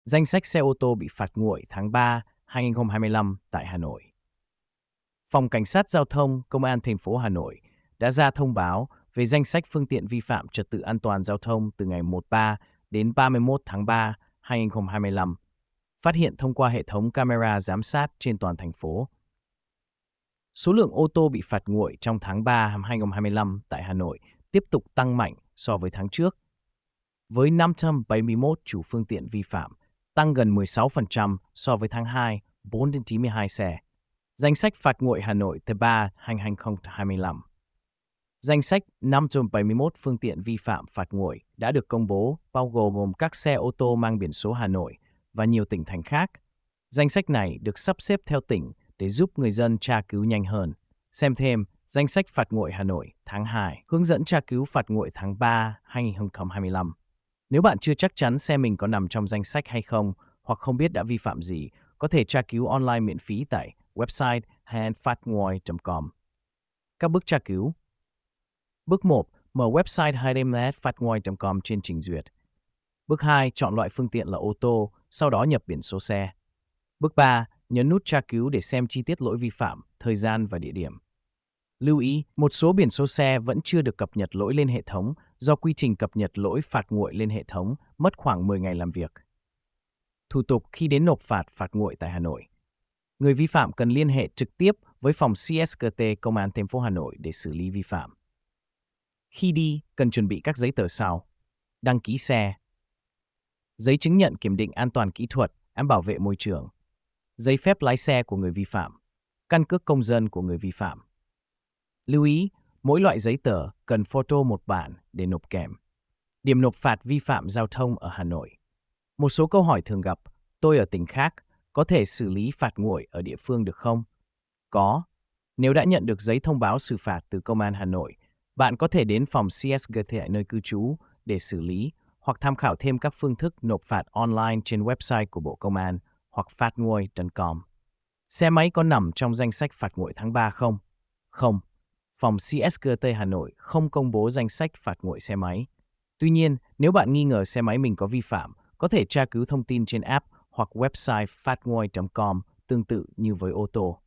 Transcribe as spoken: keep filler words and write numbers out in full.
Danh sách xe ô tô bị phạt nguội tháng ba hai nghìn không trăm hai mươi lăm tại Hà Nội. Phòng Cảnh sát Giao thông Công an thành phố Hà Nội đã ra thông báo về danh sách phương tiện vi phạm trật tự an toàn giao thông từ ngày mùng một tháng ba đến ba mươi mốt tháng ba hai nghìn không trăm hai mươi lăm, phát hiện thông qua hệ thống camera giám sát trên toàn thành phố. Số lượng ô tô bị phạt nguội trong tháng ba năm hai nghìn không trăm hai mươi lăm tại Hà Nội tiếp tục tăng mạnh so với tháng trước, với năm trăm bảy mươi mốt chủ phương tiện vi phạm, tăng gần mười sáu phần trăm so với tháng hai, bốn trăm chín mươi hai xe. Danh sách phạt nguội Hà Nội thứ ba năm hai nghìn không trăm hai mươi lăm. Danh sách năm trăm bảy mươi mốt phương tiện vi phạm phạt nguội đã được công bố, bao gồm các xe ô tô mang biển số Hà Nội và nhiều tỉnh thành khác. Danh sách này được sắp xếp theo tỉnh để giúp người dân tra cứu nhanh hơn. Xem thêm danh sách phạt nguội Hà Nội tháng hai, hướng dẫn tra cứu phạt nguội tháng ba năm hai nghìn không trăm hai mươi lăm. Nếu bạn chưa chắc chắn xe mình có nằm trong danh sách hay không, hoặc không biết đã vi phạm gì, có thể tra cứu online miễn phí tại website handphatnguoi chấm com. Các bước tra cứu. Bước một. Mở website handphatnguoi chấm com trên trình duyệt. Bước hai. Chọn loại phương tiện là ô tô, sau đó nhập biển số xe. Bước ba. Nhấn nút tra cứu để xem chi tiết lỗi vi phạm, thời gian và địa điểm. Lưu ý, một số biển số xe vẫn chưa được cập nhật lỗi lên hệ thống do quy trình cập nhật lỗi phạt nguội lên hệ thống mất khoảng mười ngày làm việc. Thủ tục khi đến nộp phạt phạt nguội tại Hà Nội. Người vi phạm cần liên hệ trực tiếp với phòng xê ét giê tê Công an thành phố Hà Nội để xử lý vi phạm. Khi đi, cần chuẩn bị các giấy tờ sau: đăng ký xe, giấy chứng nhận kiểm định an toàn kỹ thuật, án bảo vệ môi trường, giấy phép lái xe của người vi phạm, căn cước công dân của người vi phạm. Lưu ý, mỗi loại giấy tờ cần photo một bản để nộp kèm. Điểm nộp phạt vi phạm giao thông ở Hà Nội. Một số câu hỏi thường gặp: tôi ở tỉnh khác, có thể xử lý phạt nguội ở địa phương được không? Có. Nếu đã nhận được giấy thông báo xử phạt từ Công an Hà Nội, bạn có thể đến phòng xê ét giê tê ở nơi cư trú để xử lý, hoặc tham khảo thêm các phương thức nộp phạt online trên website của Bộ Công an hoặc phatnguoi chấm com. Xe máy có nằm trong danh sách phạt nguội tháng ba không? Không. Phòng xê ét giê tê Hà Nội không công bố danh sách phạt nguội xe máy. Tuy nhiên, nếu bạn nghi ngờ xe máy mình có vi phạm, có thể tra cứu thông tin trên app hoặc website phatnguoi chấm com tương tự như với ô tô.